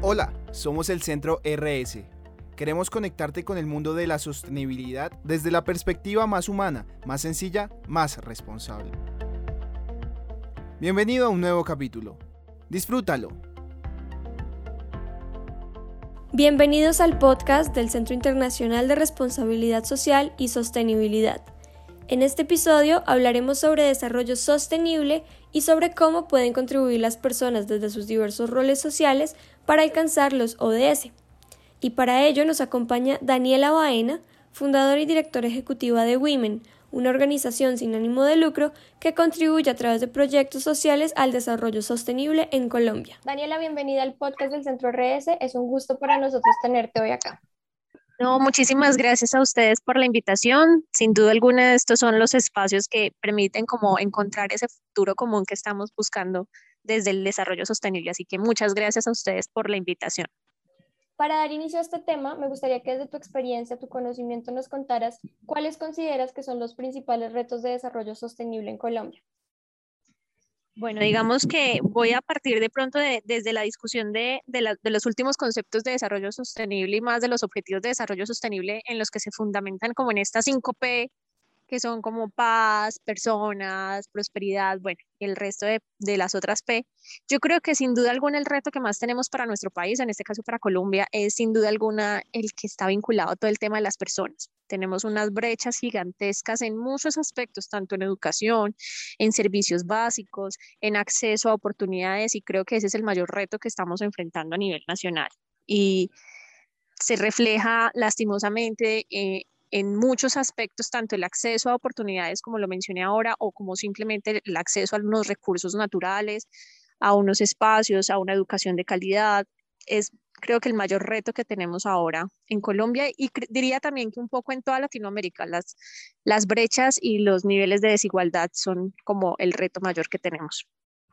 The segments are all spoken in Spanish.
Hola, somos el Centro RS. Queremos conectarte con el mundo de la sostenibilidad desde la perspectiva más humana, más sencilla, más responsable. Bienvenido a un nuevo capítulo. Disfrútalo. Bienvenidos al podcast del Centro Internacional de Responsabilidad Social y Sostenibilidad. En este episodio hablaremos sobre desarrollo sostenible y sobre cómo pueden contribuir las personas desde sus diversos roles sociales para alcanzar los ODS. Y para ello nos acompaña Daniela Baena, fundadora y directora ejecutiva de Women, una organización sin ánimo de lucro que contribuye a través de proyectos sociales al desarrollo sostenible en Colombia. Daniela, bienvenida al podcast del Centro RS. Es un gusto para nosotros tenerte hoy acá. No, muchísimas gracias a ustedes por la invitación. Sin duda alguna, estos son los espacios que permiten como encontrar ese futuro común que estamos buscando desde el desarrollo sostenible. Así que muchas gracias a ustedes por la invitación. Para dar inicio a este tema, me gustaría que desde tu experiencia, tu conocimiento, nos contaras cuáles consideras que son los principales retos de desarrollo sostenible en Colombia. Bueno, digamos que voy a partir de pronto desde la discusión de los últimos conceptos de desarrollo sostenible y más de los objetivos de desarrollo sostenible en los que se fundamentan como en estas 5P, que son como paz, personas, prosperidad, bueno, y el resto de las otras P. Yo creo que sin duda alguna el reto que más tenemos para nuestro país, en este caso para Colombia, es sin duda alguna el que está vinculado a todo el tema de las personas. Tenemos unas brechas gigantescas en muchos aspectos, tanto en educación, en servicios básicos, en acceso a oportunidades, y creo que ese es el mayor reto que estamos enfrentando a nivel nacional. Y se refleja lastimosamente en muchos aspectos, tanto el acceso a oportunidades, como lo mencioné ahora, o como simplemente el acceso a unos recursos naturales, a unos espacios, a una educación de calidad. Es, creo que el mayor reto que tenemos ahora en Colombia y diría también que un poco en toda Latinoamérica, las brechas y los niveles de desigualdad son como el reto mayor que tenemos.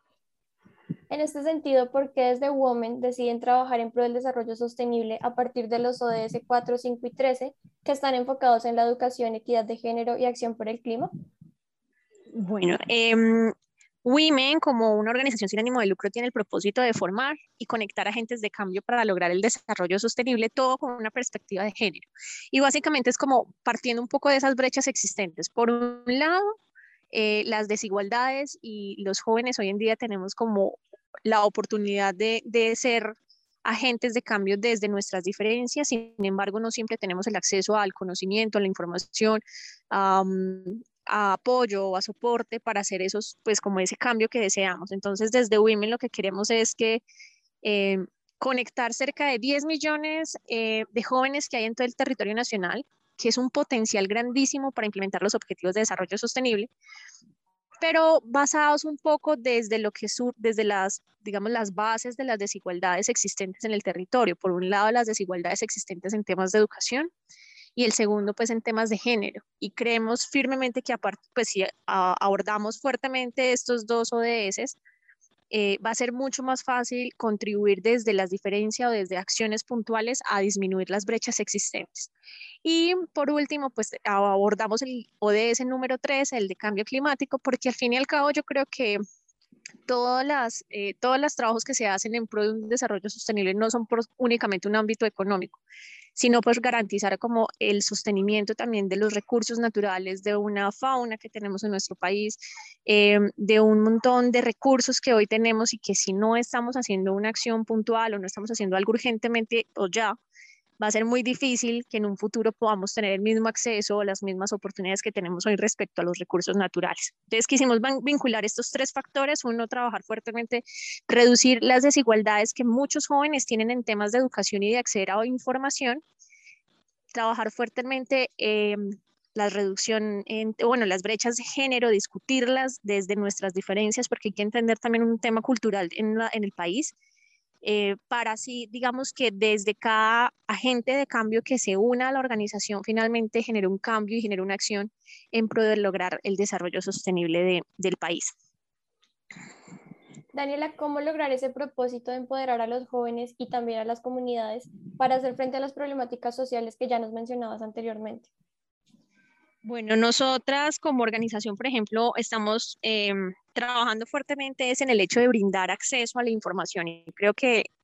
En este sentido, ¿por qué desde Women deciden trabajar en pro del desarrollo sostenible a partir de los ODS 4, 5 y 13, que están enfocados en la educación, equidad de género y acción por el clima? Bueno, Women, como una organización sin ánimo de lucro, tiene el propósito de formar y conectar agentes de cambio para lograr el desarrollo sostenible, todo con una perspectiva de género. Y básicamente es como partiendo un poco de esas brechas existentes. Por un lado, las desigualdades, y los jóvenes hoy en día tenemos como la oportunidad de ser agentes de cambio desde nuestras diferencias. Sin embargo, no siempre tenemos el acceso al conocimiento, a la información, a apoyo o a soporte para hacer esos, pues como ese cambio que deseamos. Entonces, desde Women lo que queremos es que eh, conectar cerca de 10 millones de jóvenes que hay en todo el territorio nacional, que es un potencial grandísimo para implementar los objetivos de desarrollo sostenible, pero basados un poco desde lo que desde las, digamos, las bases de las desigualdades existentes en el territorio. Por un lado, las desigualdades existentes en temas de educación, y el segundo, pues, en temas de género. Y creemos firmemente que aparte, pues, si abordamos fuertemente estos dos ODS, va a ser mucho más fácil contribuir desde las diferencias o desde acciones puntuales a disminuir las brechas existentes. Y por último, pues abordamos el ODS número 3, el de cambio climático, porque al fin y al cabo yo creo que todos los trabajos que se hacen en pro de un desarrollo sostenible no son por únicamente un ámbito económico, sino pues garantizar como el sostenimiento también de los recursos naturales, de una fauna que tenemos en nuestro país, de un montón de recursos que hoy tenemos y que si no estamos haciendo una acción puntual o no estamos haciendo algo urgentemente o ya, va a ser muy difícil que en un futuro podamos tener el mismo acceso o las mismas oportunidades que tenemos hoy respecto a los recursos naturales. Entonces quisimos vincular estos tres factores: uno, trabajar fuertemente, reducir las desigualdades que muchos jóvenes tienen en temas de educación y de acceder a información; trabajar fuertemente la reducción, bueno, las brechas de género, discutirlas desde nuestras diferencias, porque hay que entender también un tema cultural en el país, para así, digamos que desde cada agente de cambio que se una a la organización, finalmente genere un cambio y genere una acción en pro de lograr el desarrollo sostenible del país. Daniela, ¿cómo lograr ese propósito de empoderar a los jóvenes y también a las comunidades para hacer frente a las problemáticas sociales que ya nos mencionabas anteriormente? Bueno, nosotras como organización, por ejemplo, estamos trabajando fuertemente es en el hecho de brindar acceso a la información, y creo que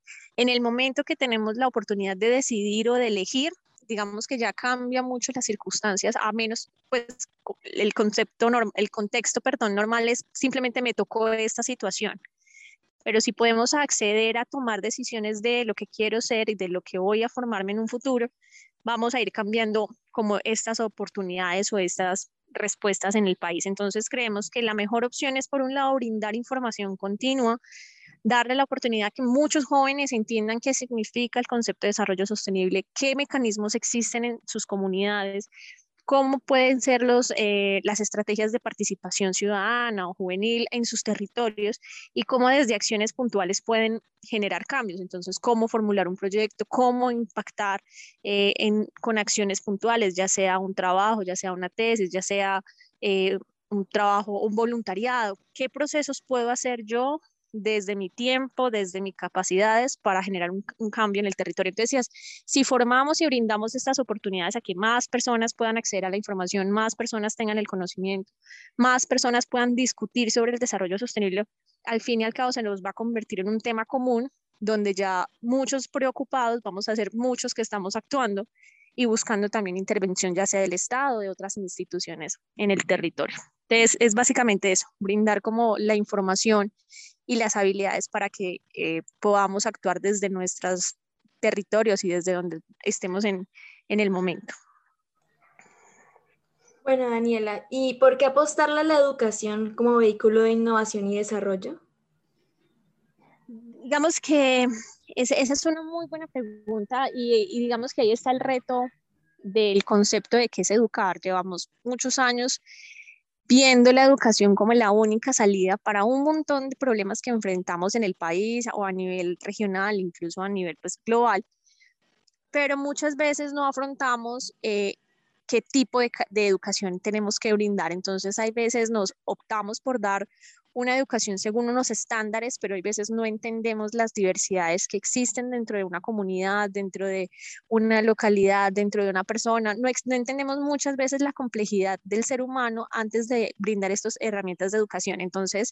en el momento que tenemos la oportunidad de decidir o de elegir, digamos que ya cambia mucho las circunstancias, a menos pues el contexto, perdón, normal es simplemente me tocó esta situación. Pero si podemos acceder a tomar decisiones de lo que quiero ser y de lo que voy a formarme en un futuro, vamos a ir cambiando como estas oportunidades o estas respuestas en el país. Entonces creemos que la mejor opción es, por un lado, brindar información continua, darle la oportunidad a que muchos jóvenes entiendan qué significa el concepto de desarrollo sostenible, qué mecanismos existen en sus comunidades, cómo pueden ser las estrategias de participación ciudadana o juvenil en sus territorios y cómo desde acciones puntuales pueden generar cambios. Entonces, cómo formular un proyecto, cómo impactar con acciones puntuales, ya sea un trabajo, ya sea una tesis, ya sea un trabajo, un voluntariado. ¿Qué procesos puedo hacer yo desde mi tiempo, desde mis capacidades para generar un cambio en el territorio? Entonces, si formamos y brindamos estas oportunidades a que más personas puedan acceder a la información, más personas tengan el conocimiento, más personas puedan discutir sobre el desarrollo sostenible, al fin y al cabo se nos va a convertir en un tema común donde ya muchos preocupados vamos a ser muchos que estamos actuando y buscando también intervención ya sea del Estado o de otras instituciones en el territorio. Entonces, es básicamente eso, brindar como la información y las habilidades para que podamos actuar desde nuestros territorios y desde donde estemos en el momento. Bueno, Daniela, ¿y por qué apostarle a la educación como vehículo de innovación y desarrollo? Digamos que esa es una muy buena pregunta y digamos que ahí está el reto del concepto de qué es educar. Llevamos muchos años viendo la educación como la única salida para un montón de problemas que enfrentamos en el país o a nivel regional, incluso a nivel pues, global, pero muchas veces no afrontamos qué tipo de educación tenemos que brindar. Entonces, hay veces nos optamos por dar una educación según unos estándares, pero hay veces no entendemos las diversidades que existen dentro de una comunidad, dentro de una localidad, dentro de una persona. No entendemos muchas veces la complejidad del ser humano antes de brindar estas herramientas de educación. Entonces,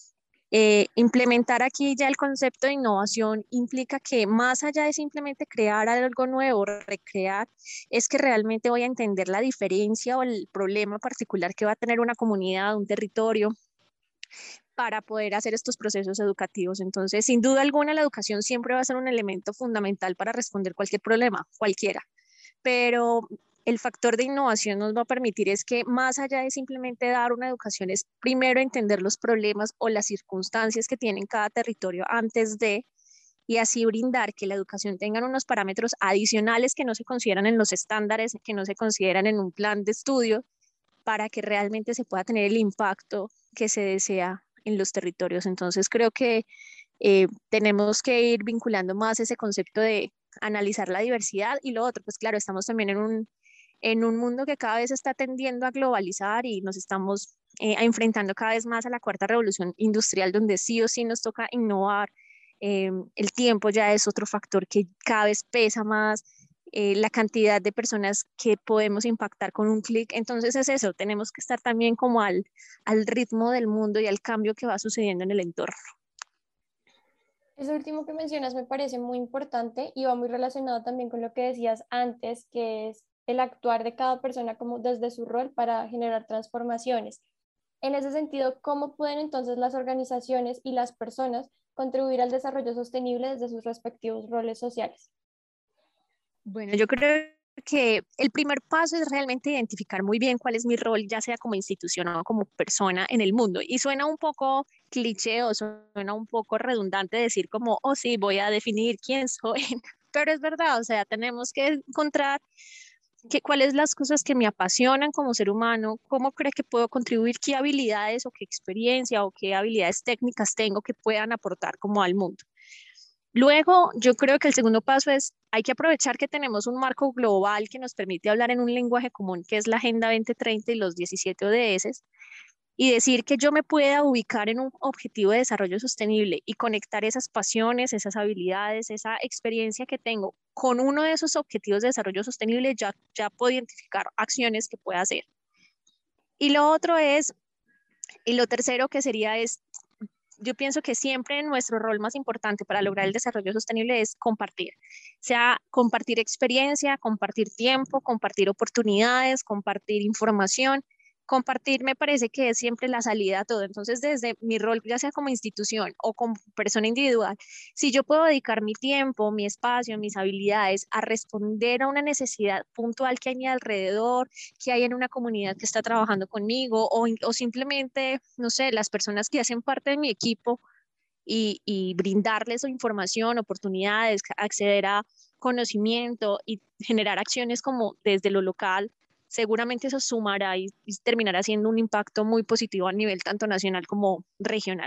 implementar aquí ya el concepto de innovación implica que más allá de simplemente crear algo nuevo, recrear, es que realmente voy a entender la diferencia o el problema particular que va a tener una comunidad, un territorio, para poder hacer estos procesos educativos. Entonces, sin duda alguna, la educación siempre va a ser un elemento fundamental para responder cualquier problema, cualquiera. Pero el factor de innovación nos va a permitir es que más allá de simplemente dar una educación, es primero entender los problemas o las circunstancias que tiene cada territorio antes de, y así brindar que la educación tenga unos parámetros adicionales que no se consideran en los estándares, que no se consideran en un plan de estudio, para que realmente se pueda tener el impacto que se desea en los territorios. Entonces creo que tenemos que ir vinculando más ese concepto de analizar la diversidad y lo otro, pues claro, estamos también en un mundo que cada vez está tendiendo a globalizar y nos estamos enfrentando cada vez más a la cuarta revolución industrial, donde sí o sí nos toca innovar. El tiempo ya es otro factor que cada vez pesa más, la cantidad de personas que podemos impactar con un clic. Entonces es eso, tenemos que estar también como al ritmo del mundo y al cambio que va sucediendo en el entorno. Eso último que mencionas me parece muy importante y va muy relacionado también con lo que decías antes, que es el actuar de cada persona como desde su rol para generar transformaciones. En ese sentido, ¿cómo pueden entonces las organizaciones y las personas contribuir al desarrollo sostenible desde sus respectivos roles sociales? Bueno, yo creo que el primer paso es realmente identificar muy bien cuál es mi rol, ya sea como institución o como persona en el mundo. Y suena un poco cliché o suena un poco redundante decir como, oh sí, voy a definir quién soy, pero es verdad, o sea, tenemos que encontrar cuáles las cosas que me apasionan como ser humano, cómo creo que puedo contribuir, qué habilidades o qué experiencia o qué habilidades técnicas tengo que puedan aportar como al mundo. Luego, yo creo que el segundo paso es, hay que aprovechar que tenemos un marco global que nos permite hablar en un lenguaje común, que es la Agenda 2030 y los 17 ODS, y decir que yo me pueda ubicar en un objetivo de desarrollo sostenible y conectar esas pasiones, esas habilidades, esa experiencia que tengo con uno de esos objetivos de desarrollo sostenible, ya puedo identificar acciones que pueda hacer. Y lo otro es, y lo tercero que sería es yo pienso que siempre nuestro rol más importante para lograr el desarrollo sostenible es compartir, sea compartir experiencia, compartir tiempo, compartir oportunidades, compartir información. Compartir me parece que es siempre la salida a todo. Entonces, desde mi rol, ya sea como institución o como persona individual, si yo puedo dedicar mi tiempo, mi espacio, mis habilidades a responder a una necesidad puntual que hay a mi alrededor, que hay en una comunidad que está trabajando conmigo o simplemente, no sé, las personas que hacen parte de mi equipo y brindarles información, oportunidades, acceder a conocimiento y generar acciones como desde lo local, seguramente eso sumará y terminará siendo un impacto muy positivo a nivel tanto nacional como regional.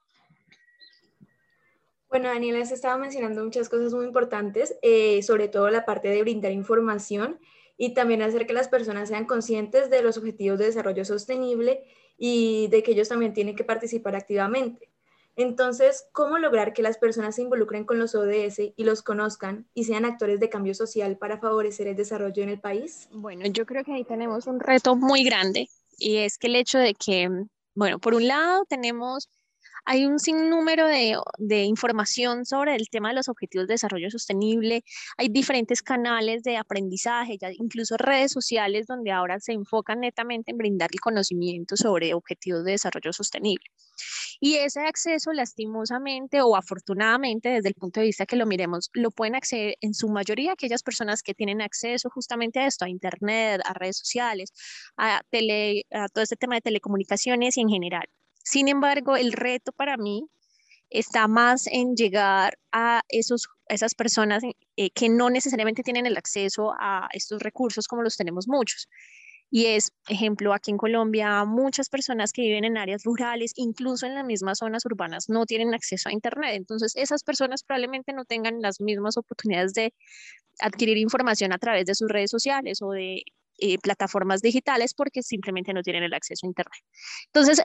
Bueno, Daniela, se estaba mencionando muchas cosas muy importantes, sobre todo la parte de brindar información y también hacer que las personas sean conscientes de los objetivos de desarrollo sostenible y de que ellos también tienen que participar activamente. Entonces, ¿cómo lograr que las personas se involucren con los ODS y los conozcan y sean actores de cambio social para favorecer el desarrollo en el país? Bueno, yo creo que ahí tenemos un reto muy grande y es que el hecho de que, bueno, por un lado tenemos hay un sinnúmero de información sobre el tema de los objetivos de desarrollo sostenible. Hay diferentes canales de aprendizaje, ya incluso redes sociales donde ahora se enfocan netamente en brindar el conocimiento sobre objetivos de desarrollo sostenible. Y ese acceso, lastimosamente o afortunadamente, desde el punto de vista que lo miremos, lo pueden acceder en su mayoría aquellas personas que tienen acceso justamente a esto, a Internet, a redes sociales, a todo este tema de telecomunicaciones y en general. Sin embargo, el reto para mí está más en llegar a esas personas que no necesariamente tienen el acceso a estos recursos como los tenemos muchos. Y es, ejemplo, aquí en Colombia, muchas personas que viven en áreas rurales, incluso en las mismas zonas urbanas, no tienen acceso a Internet. Entonces, esas personas probablemente no tengan las mismas oportunidades de adquirir información a través de sus redes sociales o de plataformas digitales porque simplemente no tienen el acceso a Internet. Entonces,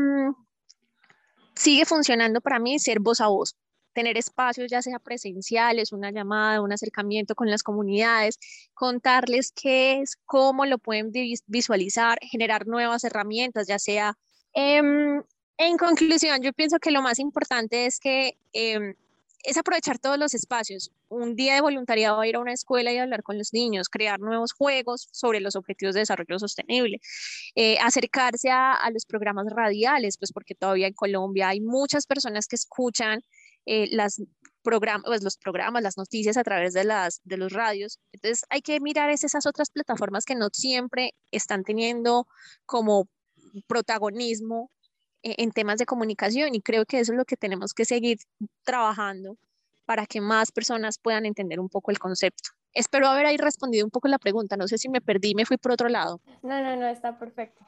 sigue funcionando para mí ser voz a voz, tener espacios ya sea presenciales, una llamada, un acercamiento con las comunidades, contarles qué es, cómo lo pueden visualizar, generar nuevas herramientas, ya sea... en conclusión, yo pienso que lo más importante es que es aprovechar todos los espacios. Un día de voluntariado, ir a una escuela y hablar con los niños, crear nuevos juegos sobre los objetivos de desarrollo sostenible, acercarse a los programas radiales, pues porque todavía en Colombia hay muchas personas que escuchan los programas, las noticias a través de los radios. Entonces hay que mirar esas otras plataformas que no siempre están teniendo como protagonismo en temas de comunicación y creo que eso es lo que tenemos que seguir trabajando para que más personas puedan entender un poco el concepto. Espero haber ahí respondido un poco la pregunta. No sé si me perdí, me fui por otro lado. No, está perfecto.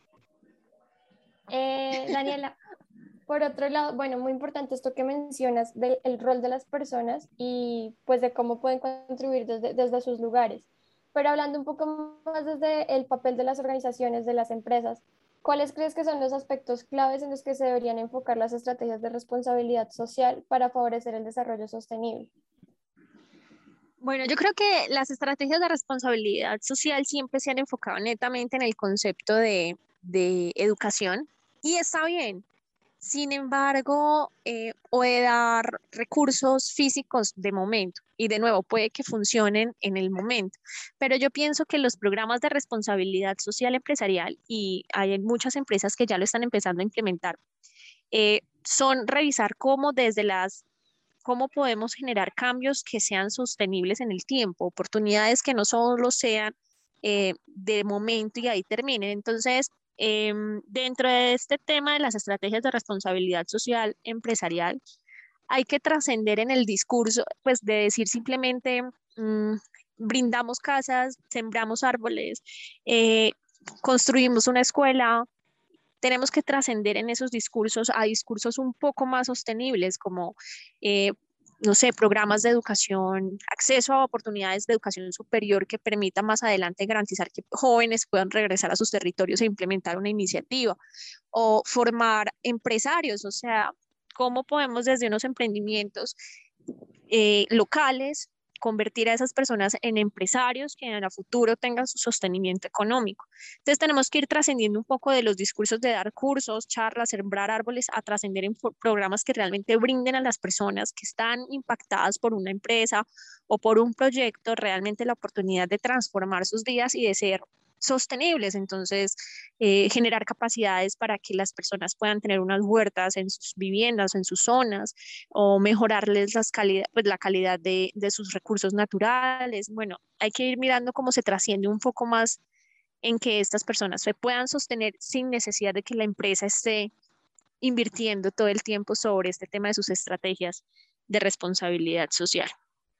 Daniela, por otro lado, bueno, muy importante esto que mencionas del el rol de las personas y pues de cómo pueden contribuir desde sus lugares. Pero hablando un poco más desde el papel de las organizaciones, de las empresas, ¿cuáles crees que son los aspectos claves en los que se deberían enfocar las estrategias de responsabilidad social para favorecer el desarrollo sostenible? Bueno, yo creo que las estrategias de responsabilidad social siempre se han enfocado netamente en el concepto de educación y está bien. Sin embargo, o de dar recursos físicos de momento, y de nuevo, puede que funcionen en el momento, pero yo pienso que los programas de responsabilidad social empresarial, y hay muchas empresas que ya lo están empezando a implementar, son revisar cómo podemos generar cambios que sean sostenibles en el tiempo, oportunidades que no solo sean de momento y ahí terminen. Entonces, dentro de este tema de las estrategias de responsabilidad social empresarial, hay que trascender en el discurso, pues de decir simplemente, brindamos casas, sembramos árboles, eh, construimos una escuela. Tenemos que trascender en esos discursos a discursos un poco más sostenibles, como, eh, no sé, programas de educación, acceso a oportunidades de educación superior que permita más adelante garantizar que jóvenes puedan regresar a sus territorios e implementar una iniciativa, o formar empresarios, o sea, cómo podemos desde unos emprendimientos locales convertir a esas personas en empresarios que en el futuro tengan su sostenimiento económico. Entonces tenemos que ir trascendiendo un poco de los discursos de dar cursos, charlas, sembrar árboles, a trascender en programas que realmente brinden a las personas que están impactadas por una empresa o por un proyecto realmente la oportunidad de transformar sus vidas y de ser sostenibles. Entonces, generar capacidades para que las personas puedan tener unas huertas en sus viviendas, en sus zonas, o mejorarles la calidad de sus recursos naturales. Bueno, hay que ir mirando cómo se trasciende un poco más en que estas personas se puedan sostener sin necesidad de que la empresa esté invirtiendo todo el tiempo sobre este tema de sus estrategias de responsabilidad social.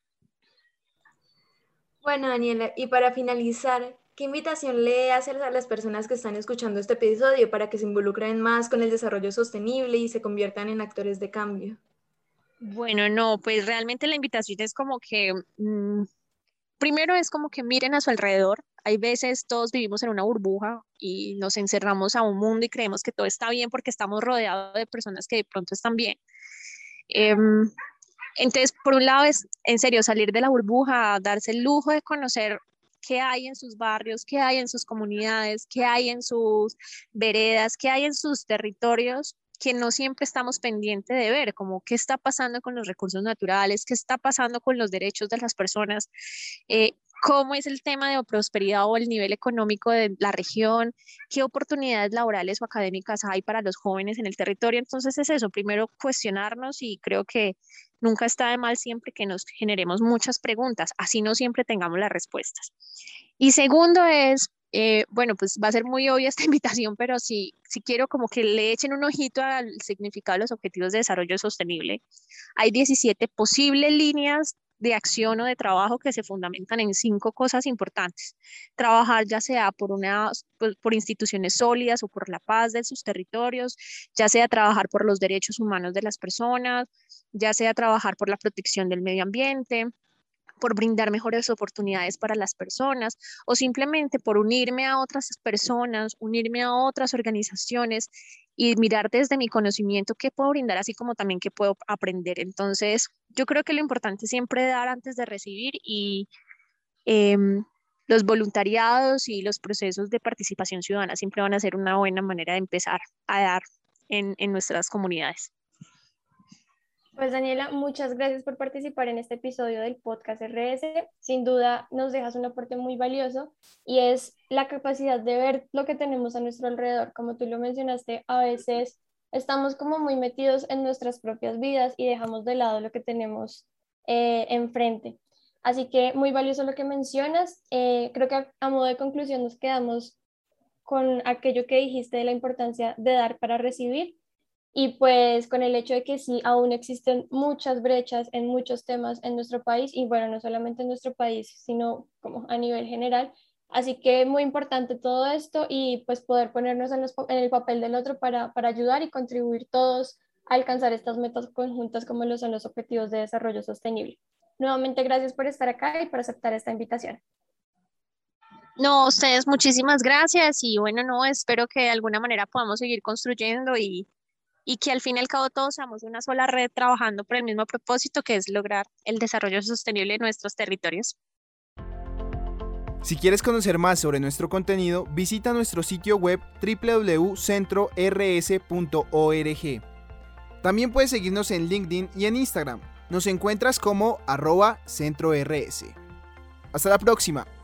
Bueno, Daniela, y para finalizar, ¿qué invitación le haces a las personas que están escuchando este episodio para que se involucren más con el desarrollo sostenible y se conviertan en actores de cambio? Bueno, no, pues realmente la invitación es como que, primero es como que miren a su alrededor. Hay veces todos vivimos en una burbuja y nos encerramos a un mundo y creemos que todo está bien porque estamos rodeados de personas que de pronto están bien. Entonces, por un lado es, en serio, salir de la burbuja, darse el lujo de conocer qué hay en sus barrios, qué hay en sus comunidades, qué hay en sus veredas, qué hay en sus territorios, que no siempre estamos pendientes de ver, como qué está pasando con los recursos naturales, qué está pasando con los derechos de las personas, cómo es el tema de prosperidad o el nivel económico de la región, qué oportunidades laborales o académicas hay para los jóvenes en el territorio. Entonces es eso, primero cuestionarnos, y creo que nunca está de mal siempre que nos generemos muchas preguntas, así no siempre tengamos las respuestas. Y segundo es, bueno, pues va a ser muy obvia esta invitación, pero si quiero como que le echen un ojito al significado de los Objetivos de Desarrollo Sostenible. Hay 17 posibles líneas de acción o de trabajo que se fundamentan en 5 cosas importantes. Trabajar ya sea por instituciones sólidas o por la paz de sus territorios, ya sea trabajar por los derechos humanos de las personas, ya sea trabajar por la protección del medio ambiente, por brindar mejores oportunidades para las personas, o simplemente por unirme a otras personas, unirme a otras organizaciones y mirar desde mi conocimiento qué puedo brindar, así como también qué puedo aprender. Entonces, yo creo que lo importante es siempre dar antes de recibir, y los voluntariados y los procesos de participación ciudadana siempre van a ser una buena manera de empezar a dar en nuestras comunidades. Pues Daniela, muchas gracias por participar en este episodio del podcast RS. Sin duda nos dejas un aporte muy valioso, y es la capacidad de ver lo que tenemos a nuestro alrededor. Como tú lo mencionaste, a veces estamos como muy metidos en nuestras propias vidas y dejamos de lado lo que tenemos enfrente. Así que muy valioso lo que mencionas. Creo que a modo de conclusión nos quedamos con aquello que dijiste de la importancia de dar para recibir. Y pues con el hecho de que sí, aún existen muchas brechas en muchos temas en nuestro país, y bueno, no solamente en nuestro país, sino como a nivel general. Así que muy importante todo esto, y pues poder ponernos en el papel del otro para ayudar y contribuir todos a alcanzar estas metas conjuntas como lo son los Objetivos de Desarrollo Sostenible. Nuevamente, gracias por estar acá y por aceptar esta invitación. No, ustedes muchísimas gracias, y bueno, no, espero que de alguna manera podamos seguir construyendo y que al fin y al cabo todos seamos una sola red trabajando por el mismo propósito, que es lograr el desarrollo sostenible de nuestros territorios. Si quieres conocer más sobre nuestro contenido, visita nuestro sitio web www.centrors.org. También puedes seguirnos en LinkedIn y en Instagram. Nos encuentras como @CentroRS. Hasta la próxima.